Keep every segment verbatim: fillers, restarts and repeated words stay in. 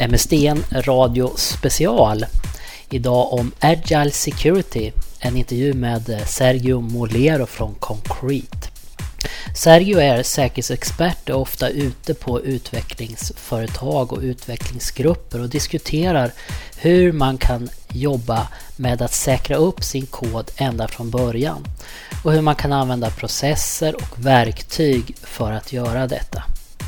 M S D N Radio special. Idag om Agile Security, en intervju med Sergio Molero från Concrete. Sergio är säkerhetsexpert och ofta ute på utvecklingsföretag och utvecklingsgrupper och diskuterar hur man kan jobba med att säkra upp sin kod ända från början och hur man kan använda processer och verktyg för att göra detta.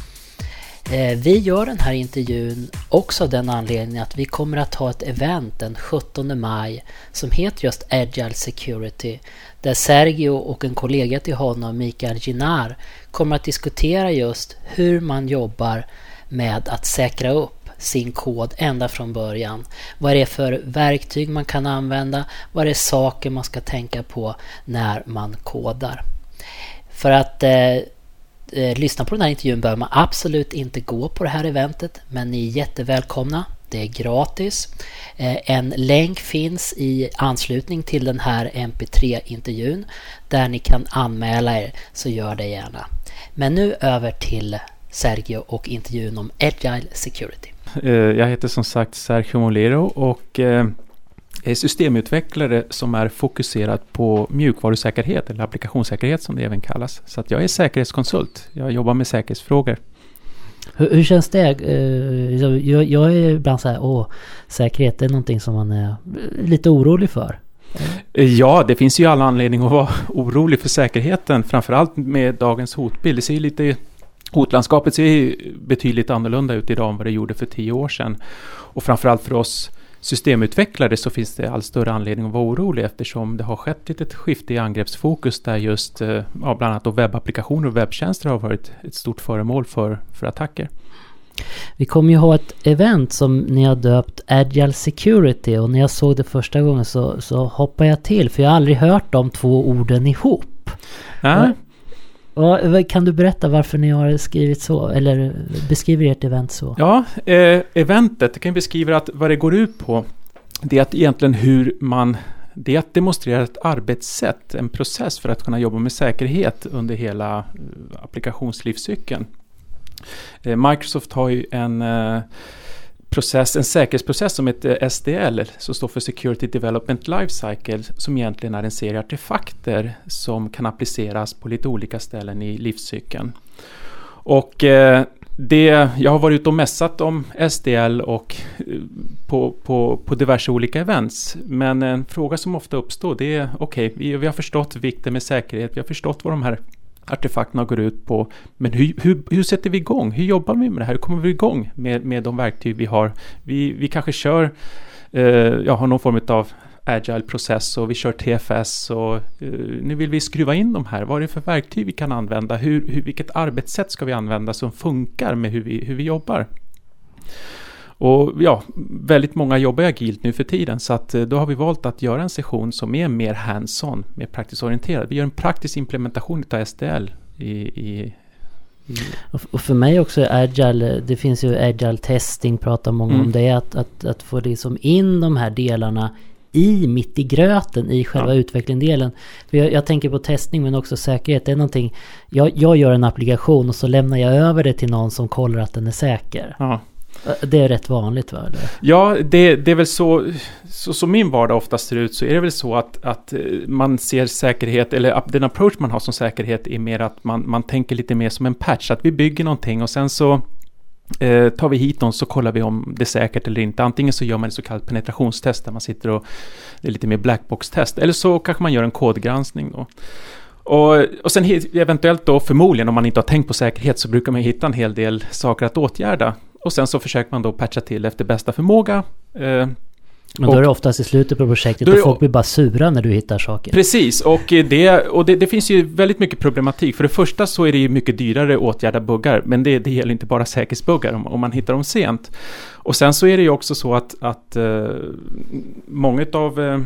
Vi gör den här intervjun också av den anledningen att vi kommer att ha ett event den sjuttonde maj som heter just Agile Security, där Sergio och en kollega till honom, Mikael Ginar, kommer att diskutera just hur man jobbar med att säkra upp sin kod ända från början. Vad är det för verktyg man kan använda? Vad är det saker man ska tänka på när man kodar? För att eh, Eh, lyssna på den här intervjun behöver man absolut inte gå på det här eventet, men ni är jättevälkomna. Det är gratis. Eh, en länk finns i anslutning till den här M P tre-intervjun där ni kan anmäla er, så gör det gärna. Men nu över till Sergio och intervjun om Agile Security. Eh, jag heter som sagt Sergio Molero och eh, är systemutvecklare som är fokuserad på mjukvarusäkerhet eller applikationssäkerhet som det även kallas. Så att jag är säkerhetskonsult. Jag jobbar med säkerhetsfrågor. Hur, hur känns det? Jag, jag är ibland så här, åh, säkerhet är någonting som man är lite orolig för. Ja, det finns ju alla anledning att vara orolig för säkerheten. Framförallt med dagens hotbild. Det ser ju lite, hotlandskapet ser ju betydligt annorlunda ut idag än vad det gjorde för tio år sedan. Och framförallt för oss systemutvecklare så finns det all större anledning att vara orolig eftersom det har skett ett skifte i angreppsfokus där just ja, bland annat webbapplikationer och webbtjänster har varit ett stort föremål för, för attacker. Vi kommer ju ha ett event som ni har döpt Agile Security, och när jag såg det första gången så, så hoppade jag till, för jag har aldrig hört de två orden ihop. Ja. Och, kan du berätta varför ni har skrivit så, eller beskriver ert event så? Ja, eh, eventet kan beskriva att vad det går ut på, det är att egentligen hur man, det är att demonstrera ett arbetssätt, en process för att kunna jobba med säkerhet under hela applikationslivscykeln. Eh, Microsoft har ju en eh, process, en säkerhetsprocess som heter S D L, som står för Security Development Lifecycle, som egentligen är en serie artefakter som kan appliceras på lite olika ställen i livscykeln. Och eh, det, jag har varit ute och mässat om S D L och eh, på, på, på diverse olika events, men en fråga som ofta uppstår, det är okej, okay, vi, vi har förstått vikten med säkerhet, vi har förstått vad de här artefakterna går ut på, men hur, hur, hur sätter vi igång? Hur jobbar vi med det här? Hur kommer vi igång med, med de verktyg vi har? Vi, vi kanske kör eh, ja, har någon form av agile-process och vi kör T F S och eh, nu vill vi skruva in de här. Vad är det för verktyg vi kan använda? Hur, hur, vilket arbetssätt ska vi använda som funkar med hur vi, hur vi jobbar? Och ja, väldigt många jobbar agilt nu för tiden, så att då har vi valt att göra en session som är mer hands-on, mer praktiskt orienterad. Vi gör en praktisk implementation av S D L i, i, i och för mig också agile, det finns ju agile testing, pratar många mm. om det, att, att, att få liksom in de här delarna i mitt i gröten i själva ja. utvecklingsdelen. För jag, jag tänker på testning men också säkerhet. Det är någonting, jag, jag gör en applikation och så lämnar jag över det till någon som kollar att den är säker. Ja. Det är rätt vanligt, va? Eller? Ja, det, det är väl så, så som min vardag oftast ser ut, så är det väl så att, att man ser säkerhet, eller den approach man har som säkerhet är mer att man, man tänker lite mer som en patch, att vi bygger någonting och sen så eh, tar vi hit någon, så kollar vi om det är säkert eller inte. Antingen så gör man ett så kallat penetrationstest där man sitter och det är lite mer blackbox-test, eller så kanske man gör en kodgranskning då. Och, och sen eventuellt då, förmodligen om man inte har tänkt på säkerhet, så brukar man hitta en hel del saker att åtgärda. Och sen så försöker man då patcha till efter bästa förmåga. Eh, Men då är det oftast i slutet på projektet och folk blir bara sura när du hittar saker. Precis, och, det, och det, det finns ju väldigt mycket problematik. För det första så är det ju mycket dyrare att åtgärda buggar, men det, det gäller inte bara säkerhetsbuggar om, om man hittar dem sent. Och sen så är det ju också så att, att uh, många av uh,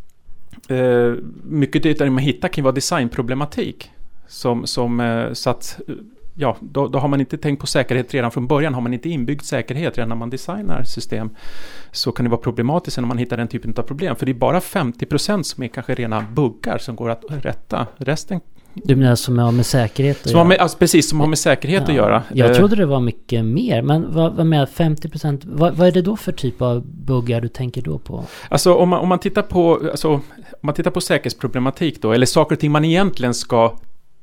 uh, mycket det man hittar kan vara designproblematik. Som, som, uh, så att... Ja, då, då har man inte tänkt på säkerhet redan från början. Har man inte inbyggd säkerhet redan när man designar system, så kan det vara problematiskt när man hittar den typen av problem. För det är bara femtio procent som är kanske rena buggar som går att rätta. Resten Du menar som har med säkerhet att som göra? Med, alltså precis, som har med säkerhet ja. att göra. Jag trodde det var mycket mer, men vad, vad med femtio procent, vad, vad är det då för typ av buggar du tänker då på? Alltså om man, om man tittar på alltså, om man tittar på säkerhetsproblematik då, eller saker och ting man egentligen ska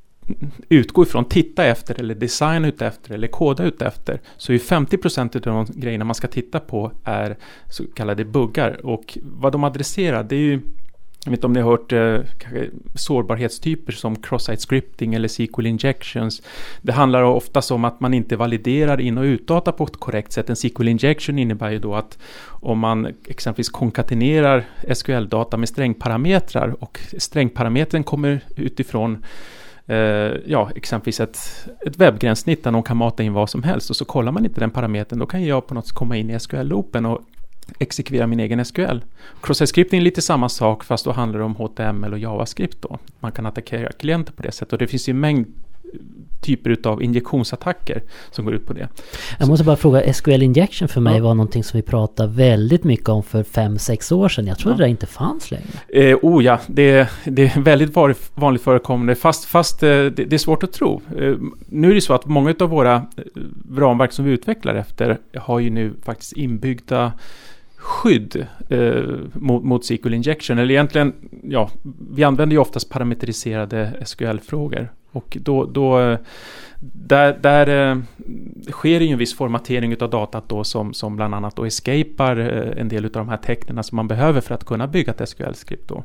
utgå ifrån, titta efter eller designa ut efter eller koda ut efter, så är femtio procent av de grejerna man ska titta på är så kallade buggar, och vad de adresserar, det är ju, jag vet inte om ni har hört eh, sårbarhetstyper som cross-site scripting eller S Q L injections. Det handlar oftast om att man inte validerar in- och utdata på ett korrekt sätt. En S Q L injection innebär ju då att om man exempelvis konkatenerar S Q L-data med strängparametrar och strängparametern kommer utifrån eh, ja, exempelvis ett, ett webbgränssnitt där någon kan mata in vad som helst, och så kollar man inte den parametern, då kan jag på något sätt komma in i S Q L-loopen och exekvera min egen S Q L. Cross-site scripting är lite samma sak, fast då handlar det om H T M L och JavaScript då. Man kan attackera klienter på det sättet, och det finns ju en mängd typer av injektionsattacker som går ut på det. Jag måste bara fråga, S Q L injection för mig ja. var någonting som vi pratade väldigt mycket om för fem sex år sedan. Jag trodde ja. det inte fanns längre. Eh, oh ja, det, det är väldigt vanligt förekommande, fast, fast eh, det, det är svårt att tro. Eh, nu är det så att många av våra eh, ramverk som vi utvecklar efter har ju nu faktiskt inbyggda skydd eh, mot, mot S Q L injection, eller egentligen, ja, vi använder ju oftast parametriserade S Q L-frågor, och då, då där, där eh, sker ju en viss formatering av datat då som, som bland annat då escapar eh, en del av de här tecknen som man behöver för att kunna bygga ett S Q L-skript då.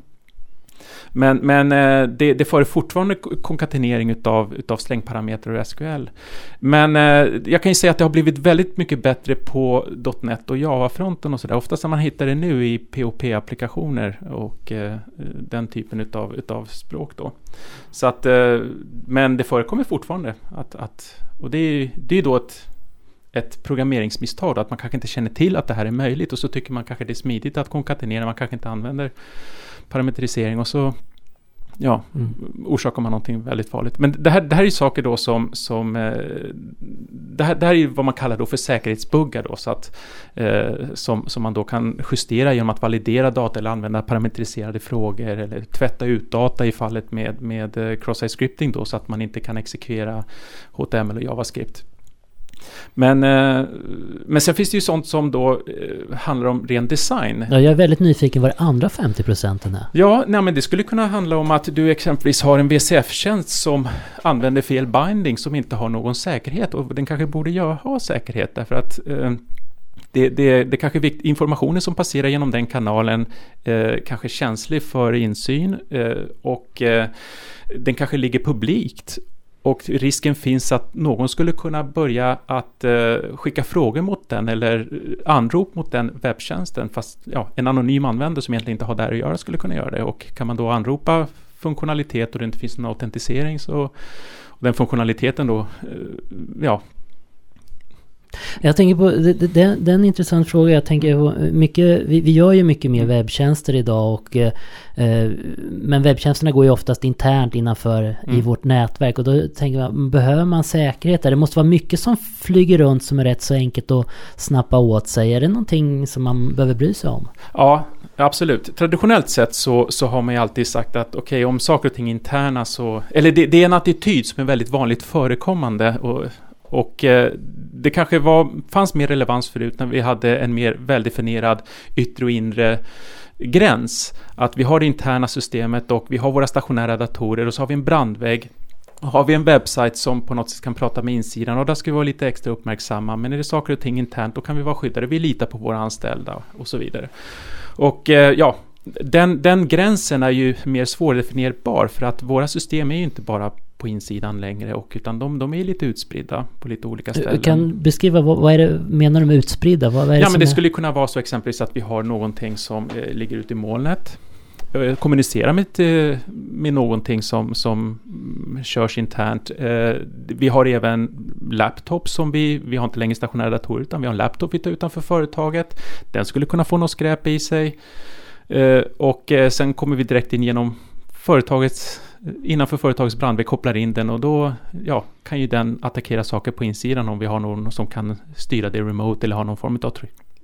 Men, men det, det får fortfarande konkatenering utav, utav strängparametrar och S Q L. Men jag kan ju säga att det har blivit väldigt mycket bättre på .NET och Java-fronten och sådär. Oftast när man hittar det nu i P O P-applikationer och eh, den typen utav, utav språk då. Så att, eh, men det förekommer fortfarande. Att, att, och det är, det är då ett, ett programmeringsmisstag, att man kanske inte känner till att det här är möjligt, och så tycker man kanske det är smidigt att konkatenera, man kanske inte använder parametrisering, och så ja, mm. orsakar man någonting väldigt farligt. Men det här, det här är ju saker då som, som eh, det, här, det här är vad man kallar då för säkerhetsbuggar då, så att, eh, som, som man då kan justera genom att validera data eller använda parametriserade frågor eller tvätta ut data i fallet med, med cross-site scripting då, så att man inte kan exekvera H T M L och JavaScript. Men, eh, men sen finns det ju sånt som då eh, handlar om ren design. Ja, jag är väldigt nyfiken vad det andra femtio procenten är. Ja, nej, men det skulle kunna handla om att du exempelvis har en V C F-tjänst som använder fel binding som inte har någon säkerhet, och den kanske borde göra, ha säkerhet därför att eh, det, det, det kanske är vikt, informationen som passerar genom den kanalen eh, kanske är känslig för insyn eh, och eh, den kanske ligger publikt. Och risken finns att någon skulle kunna börja att eh, skicka frågor mot den eller anrop mot den webbtjänsten, fast ja, en anonym användare som egentligen inte har där att göra skulle kunna göra det. Och kan man då anropa funktionalitet och det inte finns någon autentisering, så och den funktionaliteten då, eh, ja. Jag tänker på, det, det, det är en intressant fråga. Jag tänker på mycket, vi, vi gör ju mycket mer webbtjänster idag, och, eh, men webbtjänsterna går ju oftast internt innanför mm. i vårt nätverk, och då tänker man, behöver man säkerhet där? Det måste vara mycket som flyger runt som är rätt så enkelt att snappa åt sig. Är det någonting som man behöver bry sig om? Ja, absolut. Traditionellt sett så, så har man ju alltid sagt att okej, okay, om saker och ting är interna så, eller det, det är en attityd som är väldigt vanligt förekommande, och Och eh, det kanske var, fanns mer relevans förut när vi hade en mer väldefinierad yttre och inre gräns. Att vi har det interna systemet och vi har våra stationära datorer, och så har vi en brandvägg. Har vi en webbsajt som på något sätt kan prata med insidan, och där ska vi vara lite extra uppmärksamma. Men är det saker och ting internt, då kan vi vara skyddade. Vi litar på våra anställda och så vidare. Och eh, ja, den, den gränsen är ju mer svårdefinierbar, för att våra system är ju inte bara på insidan längre, och utan de, de är lite utspridda på lite olika ställen. Du kan beskriva, vad, vad är det, menar du med utspridda? Vad, vad är det ja, men det är? skulle kunna vara så exempelvis att vi har någonting som eh, ligger ute i molnet, eh, kommunicerar med, eh, med någonting som, som mm, körs internt. Eh, vi har även laptops som vi, vi har inte längre stationära datorer, utan vi har en laptop vi tar utanför företaget. Den skulle kunna få något skräp i sig. Eh, och eh, sen kommer vi direkt in genom företagets, innanför företagets brandvägg, kopplar in den, och då ja, kan ju den attackera saker på insidan om vi har någon som kan styra det remote eller ha någon form av tryck,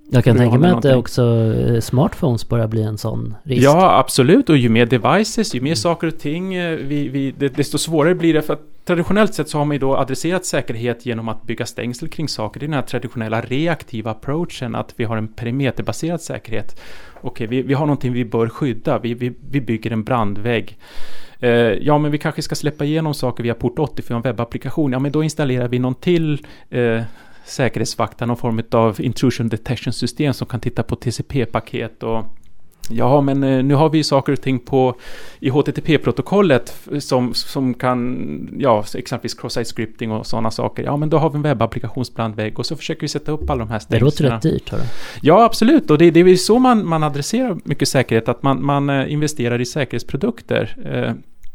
Jag kan tänka mig att det också smartphones börjar bli en sån risk. Ja, absolut. Och ju mer devices, ju mer saker och ting, vi, vi, desto svårare blir det. För att traditionellt sett så har man ju då adresserat säkerhet genom att bygga stängsel kring saker. Det är den här traditionella reaktiva approachen, att vi har en perimeterbaserad säkerhet. Okej, vi, vi har någonting vi bör skydda. Vi, vi, vi bygger en brandvägg. Eh, ja, men vi kanske ska släppa igenom saker via port åttio för en webbapplikation. Ja, men då installerar vi någon till eh, säkerhetsvakta, någon form av intrusion detection system som kan titta på T C P-paket och ja, men nu har vi saker och ting på i H T T P-protokollet som, som kan, ja, exempelvis cross-site scripting och sådana saker. Ja, men då har vi en webbapplikationsbrandvägg och så försöker vi sätta upp alla de här stängslarna. Det låter rätt dyrt, hör du? Ja, absolut. Och det, det är så man, man adresserar mycket säkerhet, att man, man investerar i säkerhetsprodukter eh,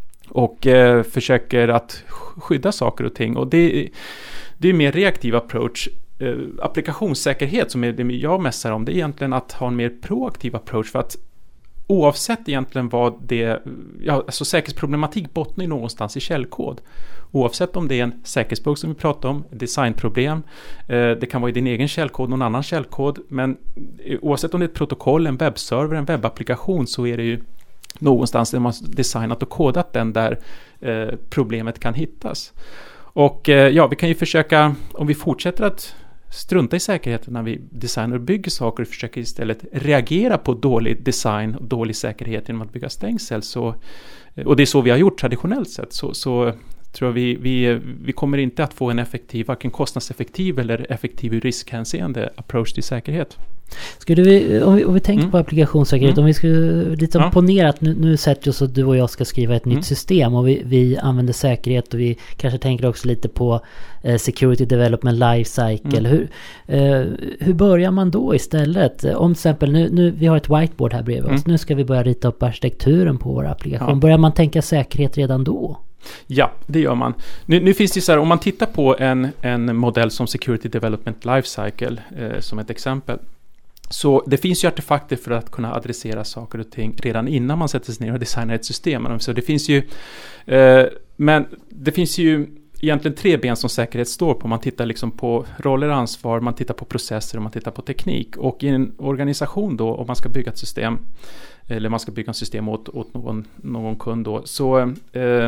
och eh, försöker att skydda saker och ting. Och det, det är mer reaktiv approach. Uh, applikationssäkerhet som är det jag mässar om, det är egentligen att ha en mer proaktiv approach, för att oavsett egentligen vad det, ja, alltså säkerhetsproblematik bottnar ju någonstans i källkod. Oavsett om det är en säkerhetsbugg som vi pratar om, designproblem, uh, det kan vara i din egen källkod, någon annan källkod, men uh, oavsett om det är ett protokoll, en webbserver, en webbapplikation, så är det ju någonstans där man designat och kodat den där uh, problemet kan hittas. Och uh, ja, vi kan ju försöka, om vi fortsätter att strunta i säkerheten när vi designar och bygger saker och försöker istället reagera på dålig design och dålig säkerhet genom att bygga stängsel. Så, och det är så vi har gjort traditionellt sett. Så, så tror jag vi, vi, vi kommer inte att få en effektiv, varken kostnadseffektiv eller effektiv ur riskhänseende approach till säkerhet. Skulle vi, om vi, om vi tänker mm. på applikationssäkerhet, mm. om vi skulle lite ja. ponera att nu, nu sätter oss att du och jag ska skriva ett mm. nytt system och vi, vi använder säkerhet och vi kanske tänker också lite på eh, security development life cycle. Mm. Hur, eh, hur börjar man då istället? Om till exempel, nu, nu vi har ett whiteboard här bredvid mm. oss, nu ska vi börja rita upp arkitekturen på vår applikation. Ja. Börjar man tänka säkerhet redan då? Ja, det gör man. Nu, nu finns det så här, om man tittar på en, en modell som Security Development Lifecycle eh, som ett exempel. Så det finns ju artefakter för att kunna adressera saker och ting redan innan man sätter sig ner och designar ett system. Så det finns ju, eh, men det finns ju egentligen tre ben som säkerhet står på. Man tittar liksom på roller och ansvar, man tittar på processer och man tittar på teknik. Och i en organisation då, om man ska bygga ett system, eller man ska bygga ett system åt, åt någon, någon kund då, så eh,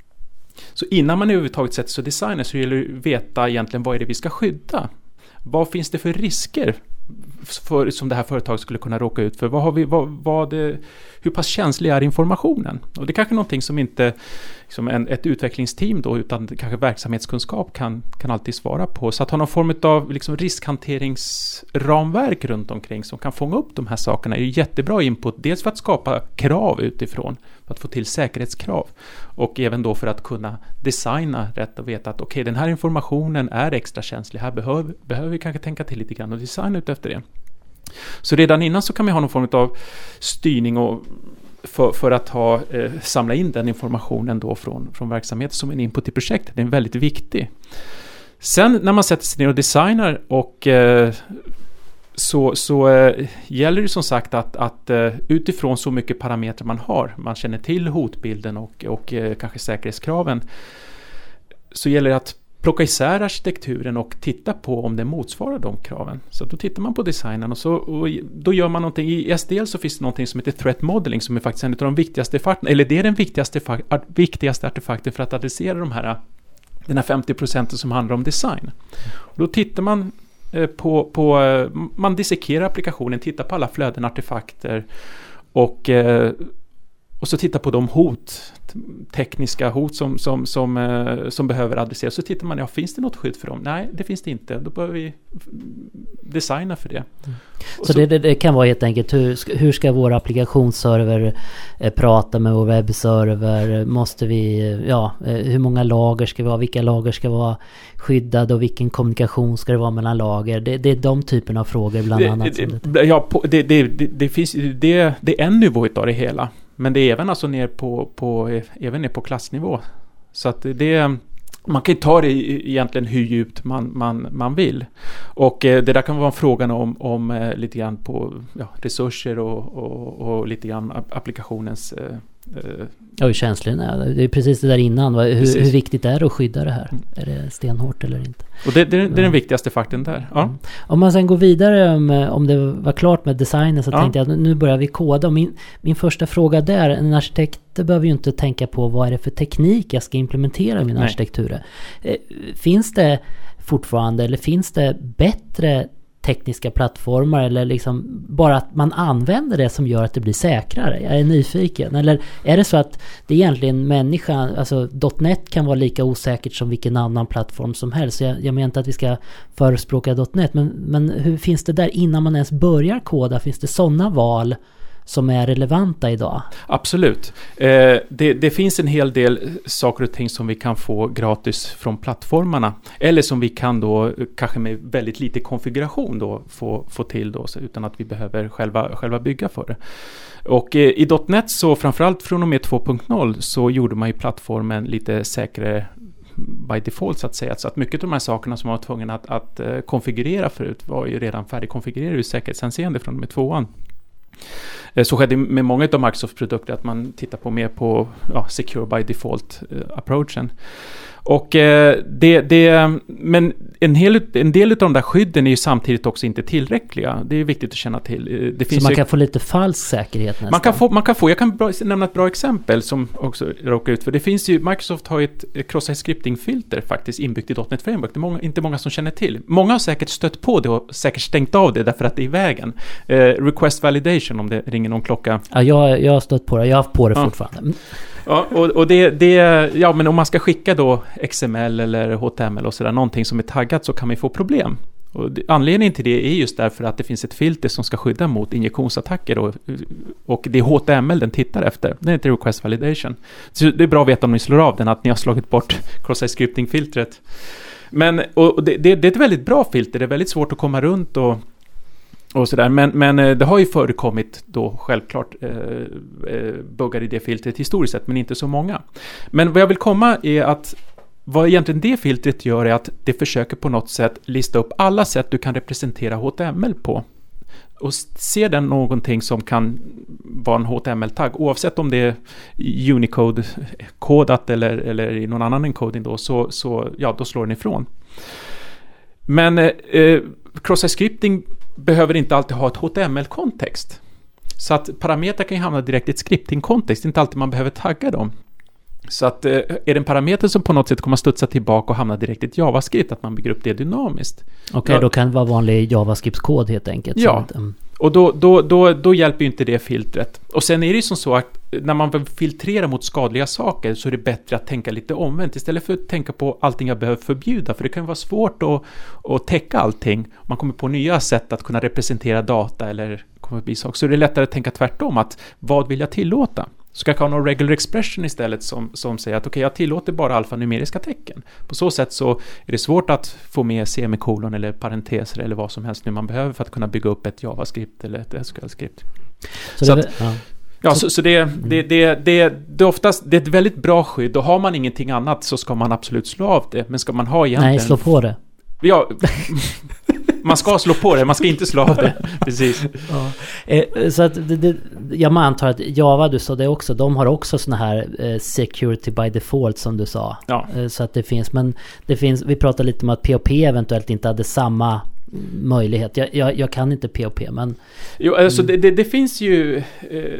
Så innan man överhuvudtaget sätter sig och designar så gäller det att veta egentligen vad är det vi ska skydda. Vad finns det för risker för, som det här företaget skulle kunna råka ut för? Vad har vi, vad, vad det, hur pass känslig är informationen? Och det är kanske någonting som inte liksom en, ett utvecklingsteam då, utan kanske verksamhetskunskap kan, kan alltid svara på. Så att ha någon form av liksom riskhanteringsramverk runt omkring som kan fånga upp de här sakerna är ju jättebra input. Dels för att skapa krav utifrån, för att få till säkerhetskrav. Och även då för att kunna designa rätt och veta att okej, okay, den här informationen är extra känslig. Här behöver, behöver vi kanske tänka till lite grann och designa ut efter det. Så redan innan så kan vi ha någon form av styrning och för, för att ha, eh, samla in den informationen då från, från verksamheten som en input i projektet. Det är väldigt viktig. Sen när man sätter sig ner och designar och eh, så, så eh, gäller det som sagt att, att eh, utifrån så mycket parametrar man har, man känner till hotbilden och, och eh, kanske säkerhetskraven, så gäller det att plocka isär arkitekturen och titta på om det motsvarar de kraven. Så då tittar man på designen och, så, och då gör man någonting. I S D L så finns det någonting som heter threat modeling som är faktiskt en av de viktigaste faktorerna, eller det är den viktigaste, viktigaste artefakten för att adressera de här, den här femtio procenten som handlar om design. Och då tittar man på, på, man dissekerar applikationen, tittar på alla flöden, artefakter och Och så titta på de hot, tekniska hot som, som, som, eh, som behöver adresseras. Så tittar man, ja, finns det något skydd för dem? Nej, det finns det inte. Då behöver vi designa för det. Mm. Så, så det, det kan vara helt enkelt, hur, hur ska vår applikationsserver eh, prata med vår webbserver? Måste vi, ja, eh, hur många lager ska vi ha? Vilka lager ska vara skyddade och vilken kommunikation ska det vara mellan lager? Det, det är de typerna av frågor bland det, annat. Det, det, ja, på, det, det, det, det, finns, det, det är en nivå av det hela. Men det är även alltså ner på, på, även ner på klassnivå. Så att det, man kan ju ta det egentligen hur djupt man, man, man vill. Och eh, det där kan vara frågan om, om eh, lite grann på ja, resurser och, och, och lite grann applikationens eh, Eh, Ja, hur känslig är. Det är precis det där innan. Hur, hur viktigt är det att skydda det här? Mm. Är det stenhårt eller inte? Och det, det, det är den viktigaste faktorn där. Ja. Mm. Om man sen går vidare, om, om det var klart med designen, så ja. tänkte jag att nu börjar vi koda. Och min, min första fråga där, en arkitekt behöver ju inte tänka på vad är det för teknik jag ska implementera i min Nej. arkitektur. Eh, finns det fortfarande, eller finns det bättre tekniska plattformar, eller liksom bara att man använder det som gör att det blir säkrare? Jag är nyfiken. Eller är det så att det är egentligen människan, alltså .NET kan vara lika osäkert som vilken annan plattform som helst. Jag, jag menar inte att vi ska förespråka .NET, men, men hur finns det där innan man ens börjar koda? Finns det sådana val som är relevanta idag? Absolut. Eh, det, det finns en hel del saker och ting som vi kan få gratis från plattformarna. Eller som vi kan då, kanske med väldigt lite konfiguration då, få, få till då, så utan att vi behöver själva, själva bygga för det. Och eh, i .NET så framförallt från och med två punkt noll så gjorde man ju plattformen lite säkrare by default så att säga. Så att mycket av de här sakerna som man var tvungen att, att uh, konfigurera förut var ju redan färdigkonfigurerade i säkerhetshänseende från och med tvåan. Så skedde med många av Microsoft-produkter att man tittar på mer på ja, secure by default-approachen. Och eh, det, det, men en, hel, en del av de där skydden är ju samtidigt också inte tillräckliga. Det är viktigt att känna till. Det finns så man ju, kan få lite falsk säkerhet nästan? Man kan få, man kan få jag kan bra, nämna ett bra exempel som också råkar ut för. Det finns ju, Microsoft har ju ett cross-site scripting-filter faktiskt inbyggt i .NET Framework. Det är många, inte många som känner till. Många har säkert stött på det och säkert stängt av det därför att det är i vägen. Eh, request validation, om det ringer någon klocka. Ja, jag, jag har stött på det. Jag har haft på det ja. fortfarande. Ja, och, och det, det, ja, men om man ska skicka då X M L eller H T M L och sådär, någonting som är taggat, så kan man få problem. Och det, anledningen till det är just därför att det finns ett filter som ska skydda mot injektionsattacker och, och det är H T M L den tittar efter. Det är inte request validation. Så det är bra att veta om ni slår av den att ni har slagit bort cross-site scripting-filtret. Men och det, det, det är ett väldigt bra filter. Det är väldigt svårt att komma runt och Och sådär. Men, men det har ju förekommit då självklart eh, buggar i det filtret historiskt sett, men inte så många. Men vad jag vill komma är att vad egentligen det filtret gör är att det försöker på något sätt lista upp alla sätt du kan representera H T M L på. Och ser den någonting som kan vara en H T M L-tagg, oavsett om det är Unicode-kodat eller, eller i någon annan encoding då, så, så ja, då slår den ifrån. Men eh, cross-site scripting behöver inte alltid ha ett H T M L-kontext. Så att parametrar kan ju hamna direkt i ett scripting-kontext. Det är inte alltid man behöver tagga dem. Så att eh, är det en parameter som på något sätt kommer att studsa tillbaka och hamna direkt i ett JavaScript, att man bygger upp det dynamiskt. Okej, okay, då kan det vara vanlig JavaScript-kod helt enkelt. Ja, så att, um... och då, då, då, då hjälper ju inte det filtret. Och sen är det ju som så att när man vill filtrera mot skadliga saker så är det bättre att tänka lite omvänt. Istället för att tänka på allting jag behöver förbjuda. För det kan vara svårt att, att täcka allting. Man kommer på nya sätt att kunna representera data eller kommer bli saker. Så är det lättare att tänka tvärtom. Att vad vill jag tillåta? Så kan jag ha någon regular expression istället som, som säger att okej, okay, jag tillåter bara alfanumeriska tecken. På så sätt så är det svårt att få med semikolon eller parenteser eller vad som helst nu man behöver för att kunna bygga upp ett JavaScript eller ett S Q L-skript. Så, så, det, att, ja. Ja, så, så det, det, det, det, det, är oftast, det är ett väldigt bra skydd, och har man ingenting annat så ska man absolut slå av det. Men ska man ha egentligen... Nej, slå på det. Ja, man ska slå på det, man ska inte slå av det. Precis. Ja. Eh, så att det, det, jag antar att Java, du sa det också, de har också såna här eh, security by default som du sa. Ja. Eh, så att det finns, men det finns, vi pratade lite om att P O P eventuellt inte hade samma möjlighet. Jag, jag, jag kan inte P O P, men... Jo, alltså det, det, det finns ju eh,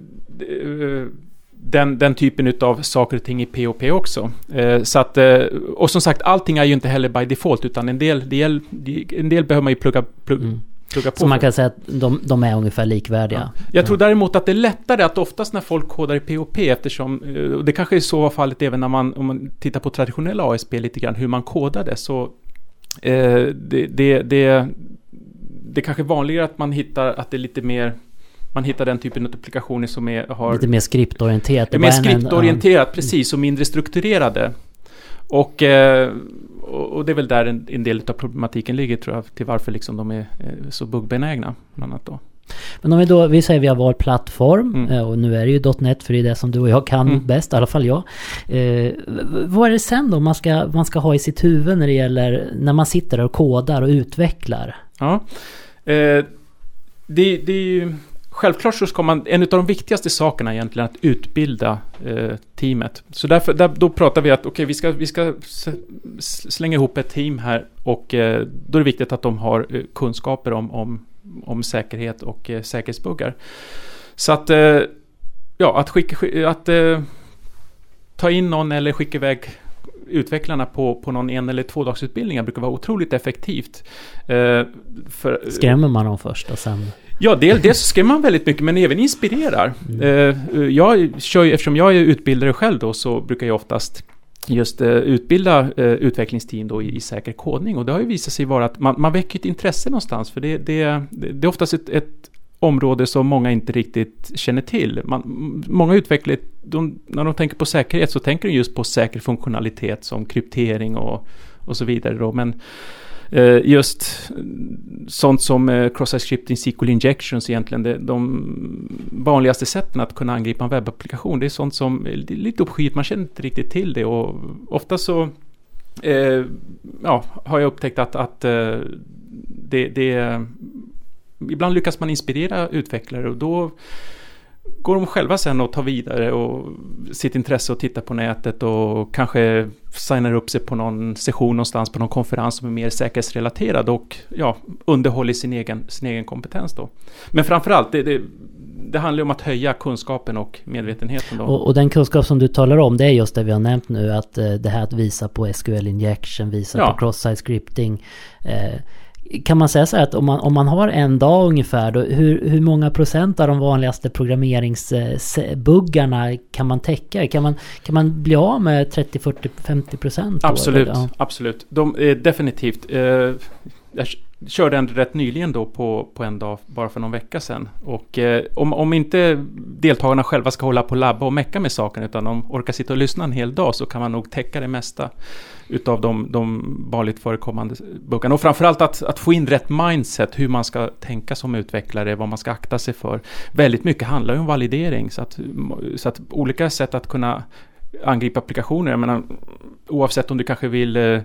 den, den typen av saker och ting i P O P också. Eh, så att, eh, och som sagt, allting är ju inte heller by default, utan en del, del, en del behöver man ju plugga, plugga, mm. plugga på. Så man kan säga att de, de är ungefär likvärdiga. Ja. Jag tror däremot att det är lättare att oftast när folk kodar i P O P, eftersom, och det kanske är så fallet även när man, om man tittar på traditionella A S P lite grann, hur man kodade, så Eh, det, det, det, det är kanske vanligare att man hittar att det är lite mer, man hittar den typen av applikationer som är, har lite mer skriptorienterat. Är mer skriptorienterat, en, precis, och mindre strukturerade. Och, eh, och det är väl där en, en del av problematiken ligger, tror jag, till varför liksom de är så buggbenägna bland annat då. Men om vi då, vi säger vi har valt plattform, mm. och nu är det ju .NET, för det är det som du och jag kan mm. bäst, i alla fall jag. Eh, vad är det sen då man ska, man ska ha i sitt huvud när det gäller, när man sitter och kodar och utvecklar? Ja, eh, det, det är ju självklart så ska man, en av de viktigaste sakerna egentligen att utbilda eh, teamet. Så därför, där, då pratar vi att okej, okay, vi ska, vi ska slänga ihop ett team här och eh, då är det viktigt att de har eh, kunskaper om, om, om säkerhet och eh, säkerhetsbuggar. Så att, eh, ja, att, skicka, att eh, ta in någon eller skicka iväg utvecklarna på, på någon en eller två dagsutbildningar brukar vara otroligt effektivt. Eh, för, skrämmer man dem först och sen... Ja, dels det så skrämmer man väldigt mycket, men även inspirerar. Mm. Eh, jag kör, eftersom jag är utbildare själv då, så brukar jag oftast just eh, utbilda eh, utvecklingsteam då i, i säker kodning. Och det har ju visat sig vara att man, man väcker ett intresse någonstans, för det, det, det är oftast ett, ett område som många inte riktigt känner till. Man, många utvecklare, de, när de tänker på säkerhet så tänker de just på säker funktionalitet som kryptering och, och så vidare då. Men eh, just sånt som eh, cross-site scripting, S Q L injections egentligen, det, de vanligaste sätten att kunna angripa en webbapplikation, det är sånt som är lite uppskyt, man känner inte riktigt till det, och ofta så eh, ja, har jag upptäckt att, att eh, det, det ibland lyckas man inspirera utvecklare, och då går de själva sen och tar vidare och sitt intresse och tittar på nätet och kanske signar upp sig på någon session någonstans på någon konferens som är mer säkerhetsrelaterad och ja, underhåller sin egen, sin egen kompetens då. Men framförallt, det, det, det handlar om att höja kunskapen och medvetenheten då. Och, och den kunskap som du talar om, det är just det vi har nämnt nu, att eh, det här att visa på S Q L injection, visa ja. på cross-site scripting. Eh, Kan man säga så här att om man, om man har en dag ungefär, då, hur, hur många procent av de vanligaste programmeringsbuggarna kan man täcka? Kan man, kan man bli av med trettio, fyrtio, femtio procent? Absolut, ja. absolut. De är definitivt... Eh, jag körde en rätt nyligen då på, på en dag, bara för någon vecka sedan. Och eh, om, om inte deltagarna själva ska hålla på labba och mecka med saken, utan de orkar sitta och lyssna en hel dag, så kan man nog täcka det mesta utav de, de vanligt förekommande buggarna. Och framförallt att, att få in rätt mindset, hur man ska tänka som utvecklare, vad man ska akta sig för. Väldigt mycket handlar ju om validering, så att, så att olika sätt att kunna angripa applikationer. Jag menar, oavsett om du kanske vill eh,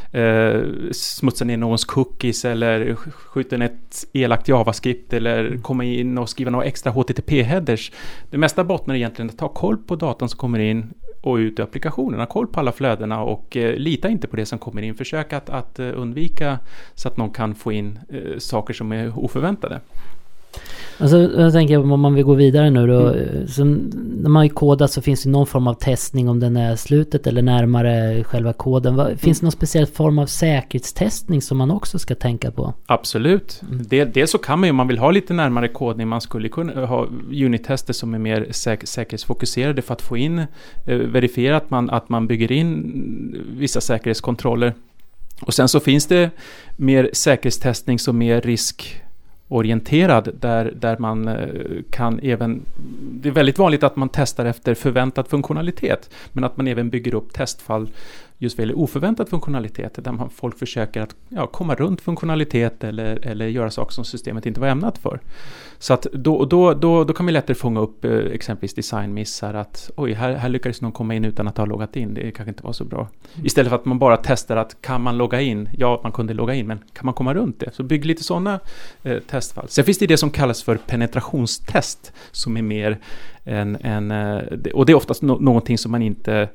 smutsa ner någons cookies eller skjuta in ett elakt JavaScript eller komma in och skriva några extra H T T P-headers. Det mesta bottnar egentligen att ta koll på datan som kommer in och ut i applikationerna, koll på alla flödena och eh, lita inte på det som kommer in. Försök att, att uh, undvika så att någon kan få in uh, saker som är oförväntade. Alltså, jag tänker om man vill gå vidare nu då, mm. så när man kodar så finns det någon form av testning om den är slutet eller närmare själva koden. Finns mm. det någon speciell form av säkerhetstestning som man också ska tänka på? Absolut. Mm. Del, dels så kan man ju, om man vill ha lite närmare kodning, man skulle kunna ha unit-tester som är mer säk- säkerhetsfokuserade för att få in, eh, verifiera att man, att man bygger in vissa säkerhetskontroller. Och sen så finns det mer säkerhetstestning som är risk orienterad, där, där man eh, kan även, det är väldigt vanligt att man testar efter förväntad funktionalitet, men att man även bygger upp testfall just väldigt oförväntad funktionalitet, där man, folk försöker att ja, komma runt funktionalitet eller, eller göra saker som systemet inte var ämnat för. Så att då, då, då, då kan vi lättare fånga upp eh, exempelvis designmissar, att oj, här, här lyckades någon komma in utan att ha loggat in, det kanske inte var så bra. Istället för att man bara testar att kan man logga in? Ja, man kunde logga in, men kan man komma runt det? Så bygg lite sådana eh, testfall. Sen finns det det som kallas för penetrationstest, som är mer en, en eh, och det är oftast no- någonting som man inte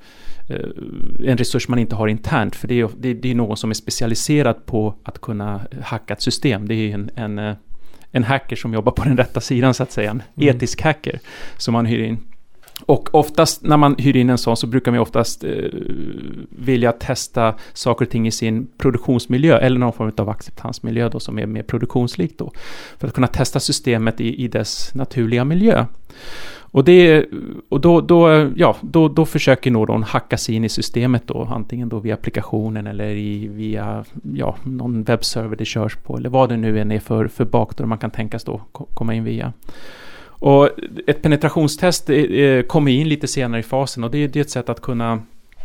en resurs man inte har internt, för det är, det, det är någon som är specialiserad på att kunna hacka ett system. Det är en, en, en hacker som jobbar på den rätta sidan, så att säga, en mm. etisk hacker som man hyr in. Och oftast när man hyr in en sån så brukar man oftast eh, vilja testa saker och ting i sin produktionsmiljö eller någon form av acceptansmiljö då, som är mer produktionslikt då, för att kunna testa systemet i, i dess naturliga miljö. Och, det, och då, då, ja, då, då försöker någon hacka sig in i systemet då, antingen då via applikationen eller i, via ja, någon webbserver det körs på, eller vad det nu än är för, för bakdörr man kan tänkas då komma in via. Och ett penetrationstest eh, kommer in lite senare i fasen, och det, det är ett sätt att kunna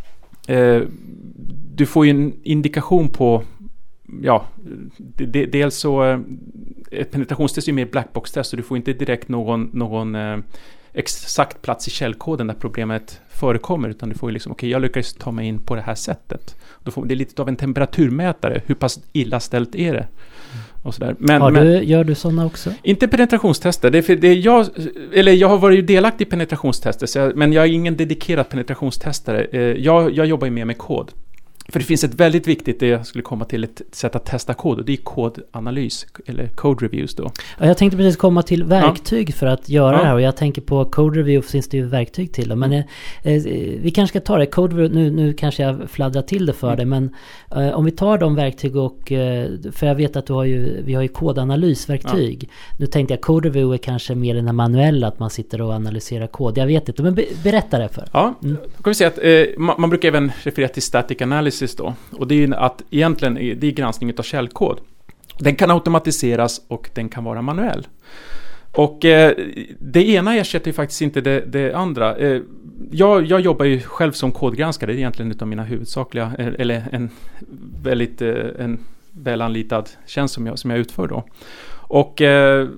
eh, du får ju en indikation på ja, det, det, dels så eh, ett penetrationstest är mer blackbox-test, så du får inte direkt någon, någon eh, exakt plats i källkoden där problemet förekommer, utan du får ju liksom, okej, okay, jag lyckas ta mig in på det här sättet. Då får, det är lite av en temperaturmätare, hur pass illa ställt är det? Mm. och sådär. Men, har du, men, gör du sådana också? Inte penetrationstester. Det är för det är jag, eller jag har varit delaktig i penetrationstester, så jag, men jag är ingen dedikerad penetrationstestare. Eh, jag, jag jobbar ju mer med kod. För det finns ett väldigt viktigt, det jag skulle komma till, ett sätt att testa kod, och det är kodanalys, eller code reviews då. Ja, jag tänkte precis komma till verktyg ja. för att göra ja. det här, och jag tänker på code review finns det ju verktyg till. Men eh, vi kanske ska ta det, code review, nu, nu kanske jag fladdrar till det för mm. det, men eh, om vi tar de verktyg och, eh, för jag vet att du har ju, vi har ju kodanalysverktyg. Ja. Nu tänkte jag code review är kanske mer den här manuella, att man sitter och analyserar kod. Jag vet inte, men be, berätta det för. Ja, mm. då kan vi säga att eh, man, man brukar även referera till static analysis då. Och det är att egentligen det är granskning av källkod. Den kan automatiseras och den kan vara manuell. Och eh, det ena ersätter faktiskt inte det, det andra. Eh, jag, jag jobbar ju själv som kodgranskare, det är egentligen utav mina huvudsakliga, eller en väldigt eh, en välanlitad tjänst som jag, som jag utför då. Och eh,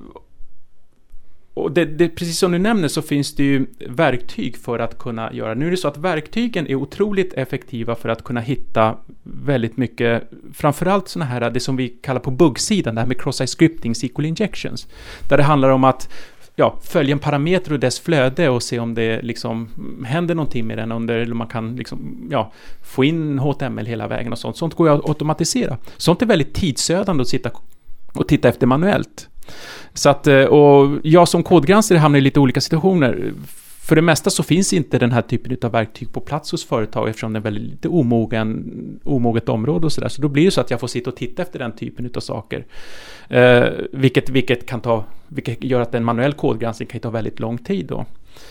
Och det, det, precis som du nämner så finns det ju verktyg för att kunna göra. Nu är det så att verktygen är otroligt effektiva för att kunna hitta väldigt mycket, framförallt sådana här, det som vi kallar på buggsidan, det här med cross-site scripting, S Q L injections. Där det handlar om att ja, följa en parameter och dess flöde och se om det liksom händer någonting med den, under, eller man kan liksom, ja, få in H T M L hela vägen och sånt. Sånt går ju att automatisera. Sånt är väldigt tidsödande att sitta och titta efter manuellt. Så att, och jag som kodgranskare hamnar i lite olika situationer. För det mesta så finns inte den här typen av verktyg på plats hos företag, eftersom det är väldigt lite omogen, omoget område och sådär. Så då blir det så att jag får sitta och titta efter den typen av saker. Eh, vilket, vilket, kan ta, vilket gör att en manuell kodgranskning kan ta väldigt lång tid då.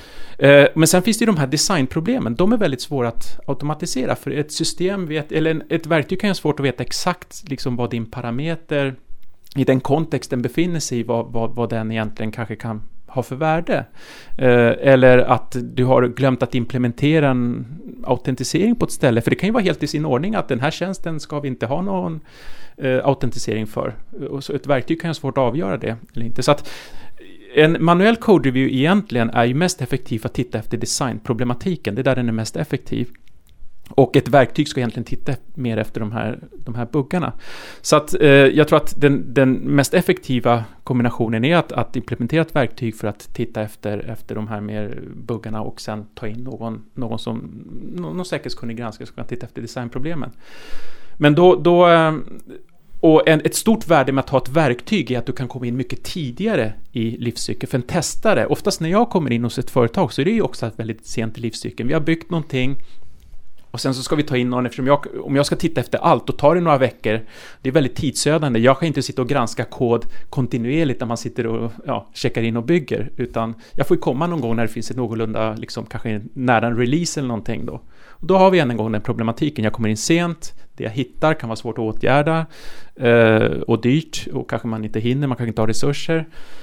Eh, men sen finns det ju de här designproblemen. De är väldigt svåra att automatisera. För ett system, vet, eller en, ett verktyg kan ju ha svårt att veta exakt liksom vad din parameter i den kontexten befinner sig i, vad, vad, vad den egentligen kanske kan ha för värde. Eh, eller att du har glömt att implementera en autentisering på ett ställe. För det kan ju vara helt i sin ordning att den här tjänsten ska vi inte ha någon eh, autentisering för. Och så ett verktyg kan ju ha svårt att avgöra det eller inte. Så att en manuell code review egentligen är ju mest effektiv att titta efter designproblematiken. Det är där den är mest effektiv. Och ett verktyg ska egentligen titta mer efter de här, de här buggarna. Så att eh, jag tror att den, den mest effektiva kombinationen är att, att implementera ett verktyg för att titta efter, efter de här mer buggarna och sen ta in någon, någon, som, någon, någon säkerhetskunnig granskare som kan titta efter designproblemen. Men då... då eh, och en, ett stort värde med att ha ett verktyg är att du kan komma in mycket tidigare i livscykeln. För en testare, oftast när jag kommer in hos ett företag så är det ju också väldigt sent i livscykeln. Vi har byggt någonting och sen så ska vi ta in någon, eftersom jag, om jag ska titta efter allt, då tar det några veckor. Det är väldigt tidsödande. Jag kan inte sitta och granska kod kontinuerligt när man sitter och ja, checkar in och bygger. Utan jag får ju komma någon gång när det finns ett någorlunda, liksom, kanske nära en release eller någonting då. Och då har vi än en gång den problematiken. Jag kommer in sent, det jag hittar kan vara svårt att åtgärda eh, och dyrt, och kanske man inte hinner, man kanske inte har resurser.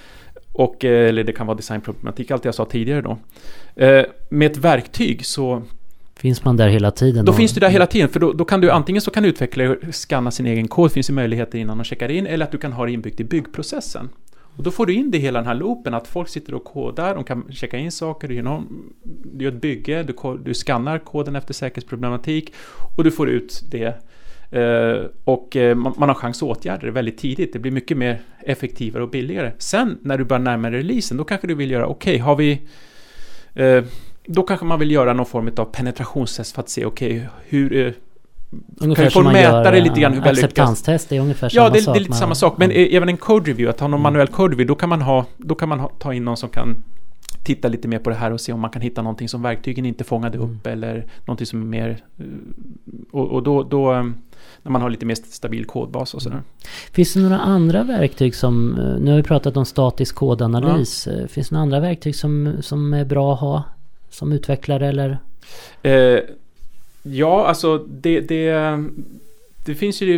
Och, eh, eller det kan vara designproblematik, allt jag sa tidigare då. Eh, med ett verktyg så finns man där hela tiden? Då och... finns du där hela tiden, för då, då kan du antingen så kan du utveckla och skanna sin egen kod, finns det möjligheter innan man checkar in, eller att du kan ha det inbyggt i byggprocessen. Och då får du in det hela den här loopen, att folk sitter och kodar, de kan checka in saker, du gör, någon, du gör ett bygge, du, du skannar koden efter säkerhetsproblematik och du får ut det. Uh, och uh, man, man har chans att åtgärda det väldigt tidigt. Det blir mycket mer effektivare och billigare. Sen när du börjar närma dig releasen, då kanske du vill göra, okej, okay, har vi... Uh, då kanske man vill göra någon form av penetrationstest för att se, okej, okay, hur... Uh, ungefär kan vi få mäta det lite grann hur väl acceptanstest är ungefär samma sak. Ja, det, det är lite man, samma sak. Men mm. även en code review, att ha någon manuell code review, då kan man, ha, då kan man ha, ta in någon som kan titta lite mer på det här och se om man kan hitta någonting som verktygen inte fångade mm. upp, eller någonting som är mer... Och, och då, då, när man har lite mer stabil kodbas och sådär. Finns det några andra verktyg som... Nu har vi pratat om statisk kodanalys. Ja. Finns det några andra verktyg som, som är bra att ha som utvecklare, eller? Eh, ja, alltså det, det, det finns ju...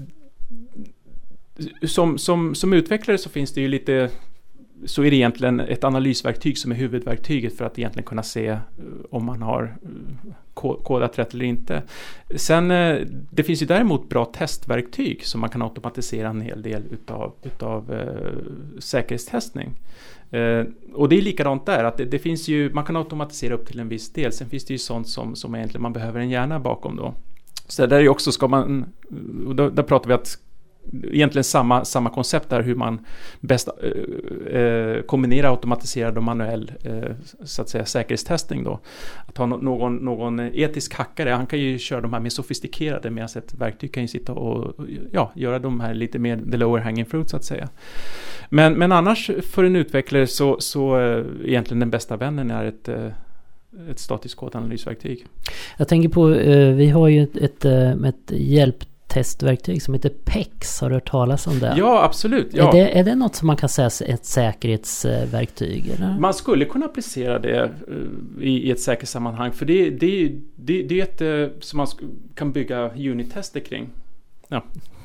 Som, som, som utvecklare så finns det ju lite... Så är det egentligen ett analysverktyg som är huvudverktyget för att egentligen kunna se om man har kodat rätt eller inte. Sen, det finns ju däremot bra testverktyg som man kan automatisera en hel del utav, utav eh, säkerhetstestning. Eh, och det är likadant där, att det, det finns ju, man kan automatisera upp till en viss del. Sen finns det ju sånt som, som egentligen man behöver en hjärna bakom då. Så där är ju också, ska man, och då, där pratar vi att egentligen samma, samma koncept där hur man bäst eh, eh, kombinerar automatiserad och manuell eh, så att säga säkerhetstestning då. Att ha no- någon, någon etisk hackare, han kan ju köra de här mer sofistikerade medan ett verktyg kan ju sitta och ja, göra de här lite mer the lower hanging fruit så att säga. Men, men annars för en utvecklare så, så eh, egentligen den bästa vännen är ett eh, ett statisk kodanalysverktyg. Jag tänker på, eh, vi har ju ett, ett, ett hjälptestverktyg som heter P E X. Har du hört talas om det? Ja, absolut. Ja. Är, det, är det något som man kan säga ett säkerhetsverktyg? Eller? Man skulle kunna applicera det i, i ett säkerhetssammanhang, för det, det, det, det är ett som man kan bygga unit-tester kring. Ja.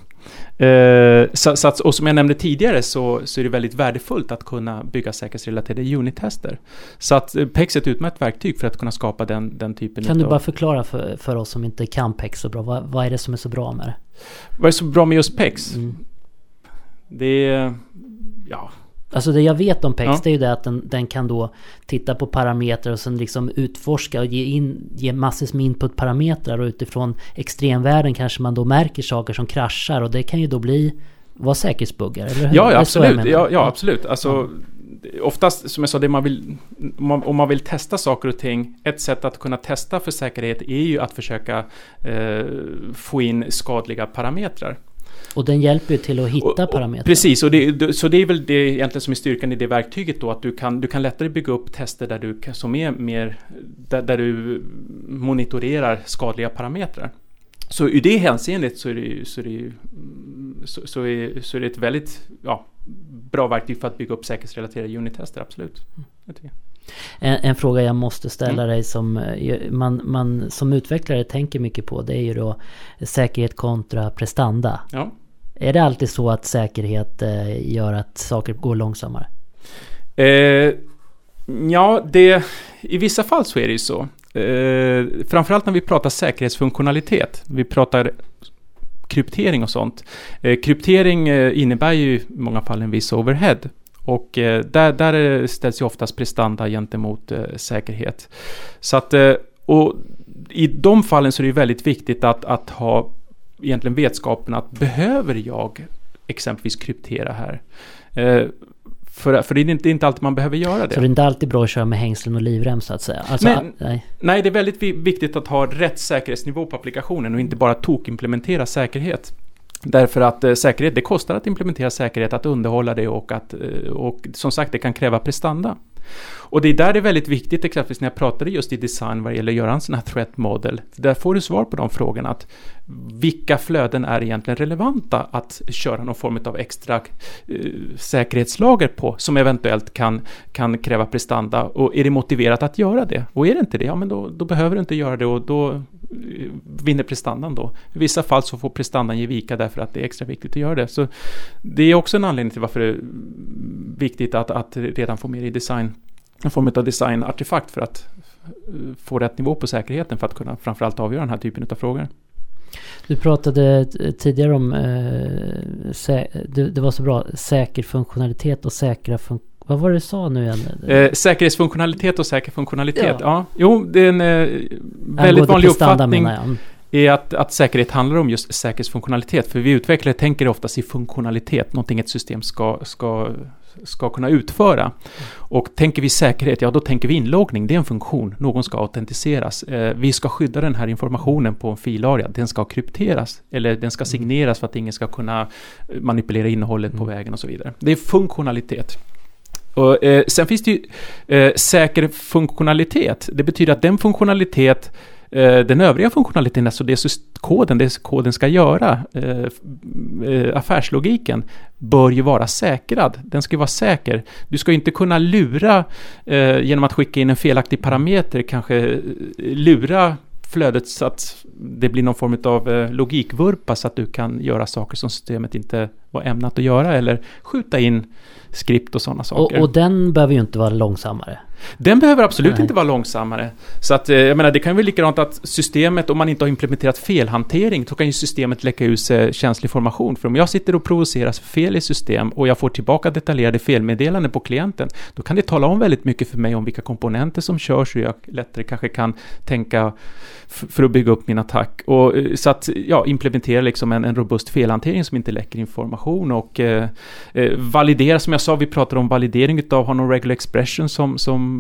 Uh, så, så att, och som jag nämnde tidigare så, så är det väldigt värdefullt att kunna bygga säkerhetsrelaterade unit-tester. Så att P E X är ett utmärkt verktyg för att kunna skapa den, den typen. Kan du av... bara förklara för, för oss som inte kan P E X så bra, vad, vad är det som är så bra med det? Vad är så bra med just P E X? Mm. Det är, ja... Alltså det jag vet om P E X, ja. det är ju det att den, den kan då titta på parametrar och sen liksom utforska och ge, in, ge massor med inputparametrar, och utifrån extremvärden kanske man då märker saker som kraschar, och det kan ju då bli vara säkerhetsbuggar, eller hur? Ja, ja absolut. Ja, ja, absolut. Alltså, ja. Oftast, som jag sa, det man vill, om, man, om man vill testa saker och ting, ett sätt att kunna testa för säkerhet är ju att försöka eh, få in skadliga parametrar. Och den hjälper ju till att hitta och, och, parametrar. Precis, och det, så det är väl det egentligen som är styrkan i det verktyget då, att du kan, du kan lättare bygga upp tester där du, som är mer, där, där du monitorerar skadliga parametrar. Så i det hänseendet så är det, så är det, så, så är, så är det ett väldigt ja, bra verktyg för att bygga upp säkerhetsrelaterade unit-tester, absolut. Jag tycker. En, en fråga jag måste ställa mm. dig som man, man som utvecklare tänker mycket på, det är ju då säkerhet kontra prestanda. Ja. Är det alltid så att säkerhet eh, gör att saker går långsammare? Eh, ja, det, i vissa fall så är det ju så. Eh, framförallt när vi pratar säkerhetsfunktionalitet. Vi pratar kryptering och sånt. Eh, kryptering eh, innebär ju i många fall en viss overhead. Och eh, där, där ställs ju oftast prestanda gentemot eh, säkerhet. Så att, eh, och i de fallen så är det väldigt viktigt att, att ha egentligen vetskapen att behöver jag exempelvis kryptera här? Eh, för, för det är inte, inte alltid man behöver göra det. Så det är inte alltid bra att köra med hängslen och livrem så att säga? Alltså, men, nej. nej, det är väldigt viktigt att ha rätt säkerhetsnivå på applikationen och inte bara tokimplementera säkerhet. Därför att eh, säkerhet, det kostar att implementera säkerhet, att underhålla det och att, eh, och som sagt, det kan kräva prestanda. Och det är där det är väldigt viktigt, exempelvis när jag pratade just i design vad det gäller att göra en sån här threat model. Där får du svar på de frågorna, att vilka flöden är egentligen relevanta att köra någon form av extra eh, säkerhetslager på som eventuellt kan, kan kräva prestanda, och är det motiverat att göra det? Och är det inte det, ja men då, då behöver du inte göra det, och då vinner prestandan då. I vissa fall så får prestandan ge vika därför att det är extra viktigt att göra det. Så det är också en anledning till varför det är viktigt att, att redan få mer i design, en form av designartefakt för att få rätt nivå på säkerheten för att kunna framförallt avgöra den här typen av frågor. Du pratade tidigare om eh, sä- det, det var så bra, säker funktionalitet och säkra funktioner. Vad var det du sa nu igen? Eh, säkerhetsfunktionalitet och säker funktionalitet. Ja. Ja. Jo, det är en eh, väldigt Angående vanlig uppfattning jag. är att, att säkerhet handlar om just säkerhetsfunktionalitet. För vi utvecklare tänker oftast i funktionalitet, någonting ett system ska, ska, ska kunna utföra. Och tänker vi säkerhet, ja då tänker vi inloggning, det är en funktion. Någon ska autentiseras. Eh, vi ska skydda den här informationen på en filaria. Den ska krypteras eller den ska signeras för att ingen ska kunna manipulera innehållet på vägen och så vidare. Det är funktionalitet. Och, eh, sen finns det ju eh, säker funktionalitet. Det betyder att den funktionalitet, eh, den övriga funktionaliteten, alltså det koden, det koden ska göra, eh, eh, affärslogiken, bör ju vara säkrad. Den ska ju vara säker. Du ska ju inte kunna lura eh, genom att skicka in en felaktig parameter, kanske eh, lura flödet så att det blir någon form av eh, logikvurpa så att du kan göra saker som systemet inte var ämnat att göra, eller skjuta in skript och sådana saker. Och, och den behöver ju inte vara långsammare. Den behöver absolut Nej. inte vara långsammare. Så att, jag menar, det kan väl likadant att systemet, om man inte har implementerat felhantering, så kan ju systemet läcka ut sig känslig information. För om jag sitter och provoceras för fel i system och jag får tillbaka detaljerade felmeddelanden på klienten, då kan det tala om väldigt mycket för mig om vilka komponenter som körs, så jag lättare kanske kan tänka f- för att bygga upp min attack. Och, så att ja, implementera liksom en, en robust felhantering som inte läcker information och eh, eh, validera, som jag sa, vi pratar om validering utav har någon regular expression som,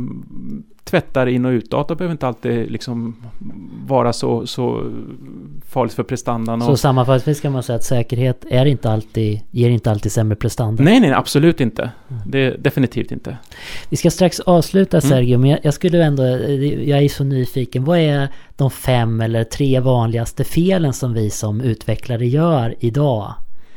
som tvättar in och ut. Data behöver inte alltid liksom vara så, så farligt för prestandan. Och så sammanfattningsvis kan man säga att säkerhet är inte alltid, ger inte alltid sämre prestanda. Nej, nej, absolut inte. Det är definitivt inte. Vi ska strax avsluta, Sergio, mm. men jag, jag skulle ändå, jag är så nyfiken. Vad är de fem eller tre vanligaste felen som vi som utvecklare gör idag?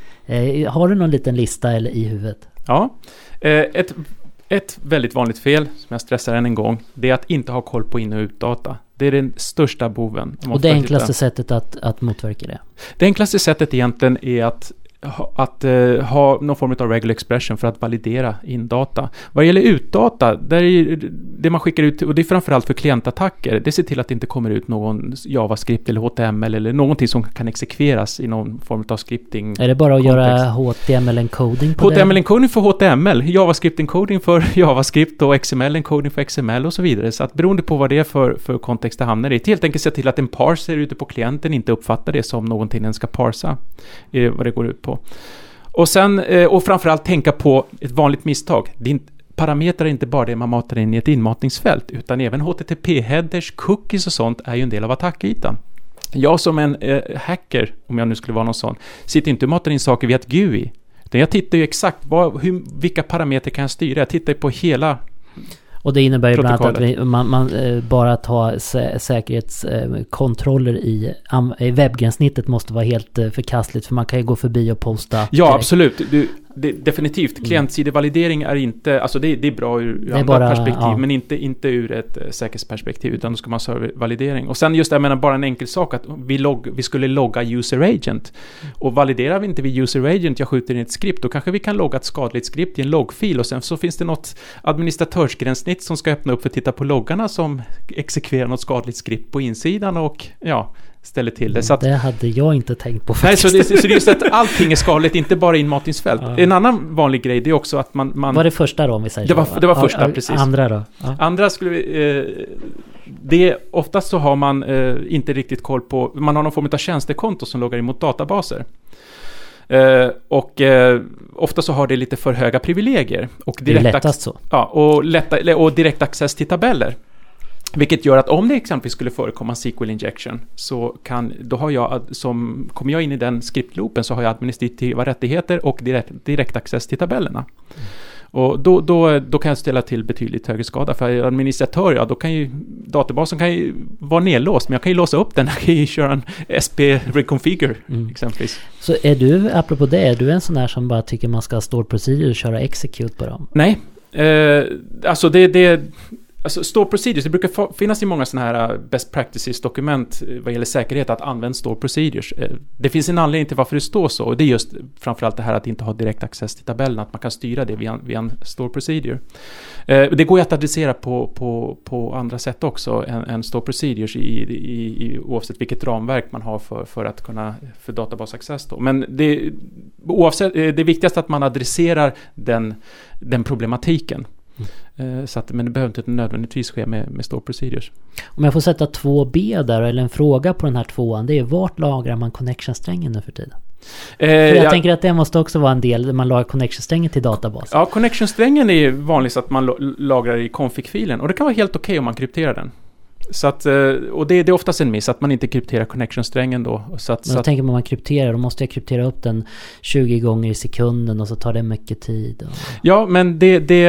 Eh, har du någon liten lista eller i huvudet? Ja, eh, ett Ett väldigt vanligt fel, som jag stressar än en gång, det är att inte ha koll på in- och utdata. Det är den största boven. Och det enklaste sättet att, att motverka det? Det enklaste sättet egentligen är att att uh, ha någon form av regular expression för att validera in data. Vad gäller utdata, där är det man skickar ut, och det är framförallt för klientattacker, det ser till att det inte kommer ut någon JavaScript eller H T M L eller någonting som kan exekveras i någon form av scripting. Är det bara att kontext. Göra H T M L-encoding på H T M L-encoding för H T M L, JavaScript-encoding för JavaScript och X M L-encoding för X M L och så vidare. Så att beroende på vad det är för, för kontext det hamnar i, helt enkelt se till att en parser ute på klienten inte uppfattar det som någonting den ska parsa, eh, vad det går ut på. Och sen, och framförallt tänka på ett vanligt misstag. Din parametrar är inte bara det man matar in i ett inmatningsfält, utan även H T T P-headers, cookies och sånt är ju en del av attackytan. Jag som en eh, hacker, om jag nu skulle vara någon sån, sitter inte och matar in saker via ett G U I. Utan jag tittar ju exakt vad, hur, vilka parametrar kan jag styra. Jag tittar på hela. Och det innebär ju bland annat att vi, man, man eh, bara att ha sä- säkerhetskontroller eh, i, am, i webbgränssnittet måste vara helt eh, förkastligt, för man kan ju gå förbi och posta. Ja, direkt. Absolut. Du, det, definitivt. Klientsidevalidering är inte, alltså det, det är bra ur, ur andra bara, perspektiv, ja. Men inte, inte ur ett äh, säkerhetsperspektiv, utan då ska man ha validering. Och sen just det, jag menar bara en enkel sak, att vi, log, vi skulle logga user agent. Och validerar vi inte vid user agent, jag skjuter in ett skript, då kanske vi kan logga ett skadligt skript i en loggfil, och sen så finns det något administratörsgränssnitt som ska öppna upp för att titta på loggarna som exekverar något skadligt skript på insidan och ja, ställer till det. Så att, det hade jag inte tänkt på faktiskt. Nej, så det, så det är just att allting är skadligt, inte bara inmatningsfält. Ja. En annan vanlig grej, det är också att man... man var det första då, om vi säger det var, det var första, ja, precis. Andra då? Ja. Andra skulle vi... Eh, det, oftast så har man eh, inte riktigt koll på... Man har någon form av tjänstekonto som loggar in mot databaser. Uh, och uh, ofta så har det lite för höga privilegier och direkt, det är lättast så. Ja, och, lätta, och direkt access till tabeller, vilket gör att om det exempelvis skulle förekomma S Q L injection, så kan, då har jag som, kommer jag in i den skriptloopen, så har jag administrativa rättigheter och direkt, direkt access till tabellerna. Mm. Och då, då, då kan jag ställa till betydligt högre skada. För administratör, ja, då kan ju databasen kan ju vara nedlåst, men jag kan ju låsa upp den. Jag kan ju köra en S P reconfigure mm. exempelvis. Så är du, apropå det, är du en sån här som bara tycker man ska store procedure och köra execute på dem? Nej, eh, alltså det, det Alltså store procedures, det brukar f- finnas i många sådana här best practices dokument vad gäller säkerhet att använda store procedures. Det finns en anledning till varför det står så, och det är just framförallt det här att inte ha direkt access till tabellen, att man kan styra det via, via en store procedure. Det går ju att adressera på, på, på andra sätt också än, än store procedures i, i, i, oavsett vilket ramverk man har för, för att kunna för database-access då. Men det, oavsett, det viktigaste är att man adresserar den, den problematiken. Mm. Så att, men det behöver inte nödvändigtvis ske med, med store procedures. Om jag får sätta två B där, eller en fråga på den här tvåan, det är vart lagrar man connection-strängen nu för tiden? Eh, för jag ja, tänker att det måste också vara en del där man lagrar connection-strängen till databasen. Ja, connection-strängen är vanligt att man lagrar i config-filen, och det kan vara helt okej okay om man krypterar den. Så att, och det, det är oftast en miss att man inte krypterar connection-strängen då. Så att, Men då så att, tänker man man krypterar, då måste jag kryptera upp den tjugo gånger i sekunden, och så tar det mycket tid. Och... Ja, men det... det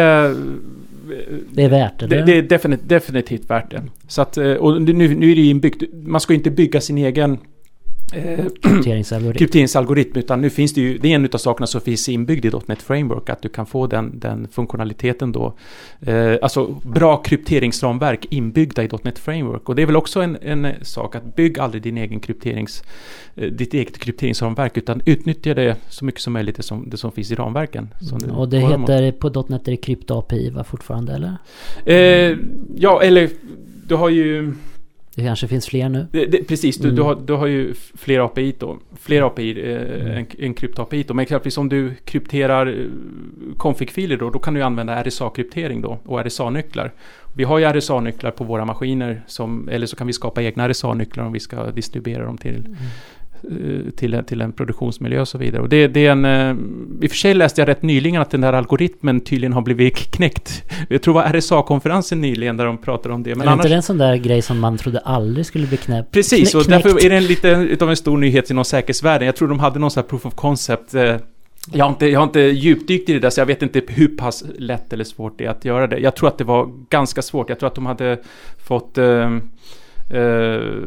Det är värt det. Det, det är definitivt, definitivt värt det. Så att, och nu, nu är det inbyggt. Man ska inte bygga sin egen krypteringsalgoritm. krypteringsalgoritm, utan nu finns det ju, det är en av sakerna som finns inbyggd i .NET Framework, att du kan få den, den funktionaliteten då. Eh, alltså bra krypteringsramverk inbyggda i .NET Framework. Och det är väl också en, en sak att bygga aldrig din egen krypterings, eh, ditt eget krypteringsramverk, utan utnyttja det så mycket som möjligt det som, det som finns i ramverken. Som Mm, och det heter på .NET är det Crypto-A P I va, fortfarande, eller? Eh, ja, eller du har ju... Det kanske finns fler nu. Det, det, precis, du, mm. du, har, du har ju fler A P I då. Fler A P I eh, mm. en, en krypto-A P I då. Men exempelvis om du krypterar eh, config-filer då, då kan du använda R S A-kryptering då och R S A-nycklar. Vi har ju R S A-nycklar på våra maskiner, som, eller så kan vi skapa egna R S A-nycklar om vi ska distribuera dem till... Mm. Till, till en produktionsmiljö och så vidare. Och det, det är en, i och för sig läste jag rätt nyligen att den där algoritmen tydligen har blivit knäckt. Jag tror det var R S A-konferensen nyligen där de pratade om det. Men är annars... inte det en sån där grej som man trodde aldrig skulle bli knäppt? Precis, Knä, och därför är det en lite utav en stor nyhet inom säkerhetsvärlden. Jag tror de hade någon sån här proof of concept. Jag har, inte, jag har inte djupdykt i det där, så jag vet inte hur pass lätt eller svårt det är att göra det. Jag tror att det var ganska svårt. Jag tror att de hade fått... Uh, uh,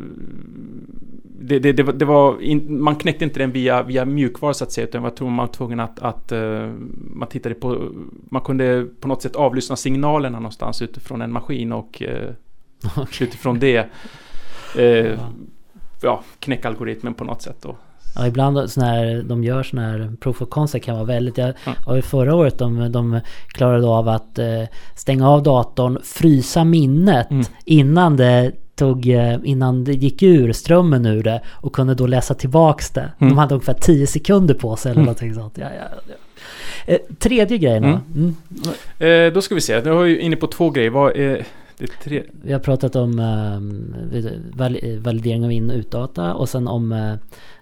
Det, det, det, det var in, man knäckte inte den via, via mjukvara så att säga, utan jag tror man var tvungen att, att uh, man tittade på, man kunde på något sätt avlyssna signalerna någonstans utifrån en maskin och uh, okay. utifrån det uh, ja. Ja, knäcka algoritmen på något sätt då. Ja, ibland sån här, de gör sån här proof of concept kan vara väldigt, jag, ja. Förra året de, de klarade av att uh, stänga av datorn, frysa minnet mm. innan det tog, innan det gick ur strömmen ur det, och kunde då läsa tillbaks det. Mm. De hade ungefär tio sekunder på sig eller mm. någonting sånt. Ja, ja, ja. Eh, tredje grejen mm. mm. eh, då ska vi se, nu har vi inne på två grejer. Vad är det tre? Vi har pratat om eh, val- validering av in- och utdata, och sen om eh,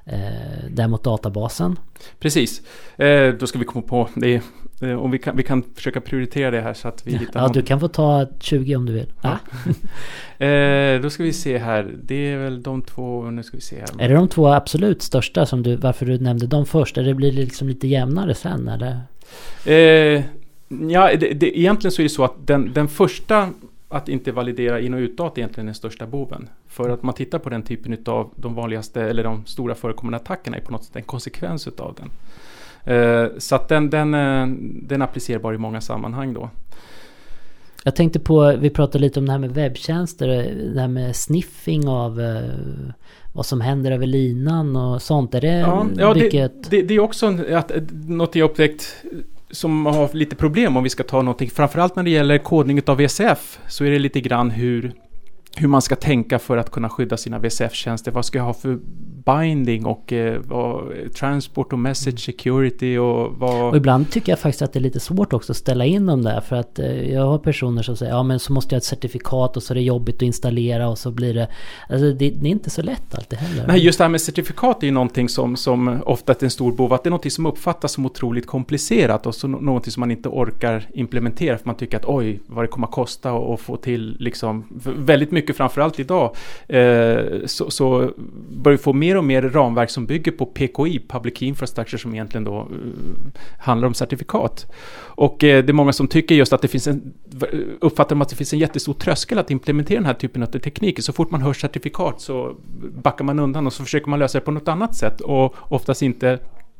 det mot databasen. Precis, eh, då ska vi komma på det. Om vi kan, vi kan försöka prioritera det här så att vi hittar ja, någon. Du kan få ta tjugo om du vill. Ja. eh, då ska vi se här. Det är väl de två, nu ska vi se här. Är det de två absolut största som du, varför du nämnde dem först? Eller det blir liksom lite jämnare sen, eller? Eh, ja, det, det, egentligen så är det så att den, den första, att inte validera in- och utdata, egentligen den största boven. För att man tittar på den typen av de vanligaste, eller de stora förekommande attackerna, är på något sätt en konsekvens utav den. Uh, så att den, den, uh, den är applicerbar i många sammanhang då. Jag tänkte på, vi pratade lite om det här med webbtjänster, det här med sniffing av uh, vad som händer över linan och sånt. Är det ja, ja vilket... det, det, det är också en, att, något jag upptäckt som har lite problem om vi ska ta någonting, framförallt när det gäller kodning av V C F, så är det lite grann hur hur man ska tänka för att kunna skydda sina V C F-tjänster. Vad ska jag ha för binding och eh, vad, transport och message security och vad... Och ibland tycker jag faktiskt att det är lite svårt också att ställa in dem där, för att eh, jag har personer som säger ja men så måste jag ha ett certifikat och så är det jobbigt att installera och så blir det... Alltså det, det är inte så lätt alltid heller. Nej, just det här med certifikat är ju någonting som, som ofta är en stor bov, att det är någonting som uppfattas som otroligt komplicerat och så någonting som man inte orkar implementera för man tycker att oj, vad det kommer att kosta och, och få till liksom väldigt mycket, framförallt idag eh, så, så börjar vi få mer och mer ramverk som bygger på P K I, Public Key Infrastructure, som egentligen då uh, handlar om certifikat. Och eh, det är många som tycker just att det finns en, uppfattar att det finns en jättestor tröskel att implementera den här typen av tekniker. Så fort man hör certifikat så backar man undan och så försöker man lösa det på något annat sätt och oftast inte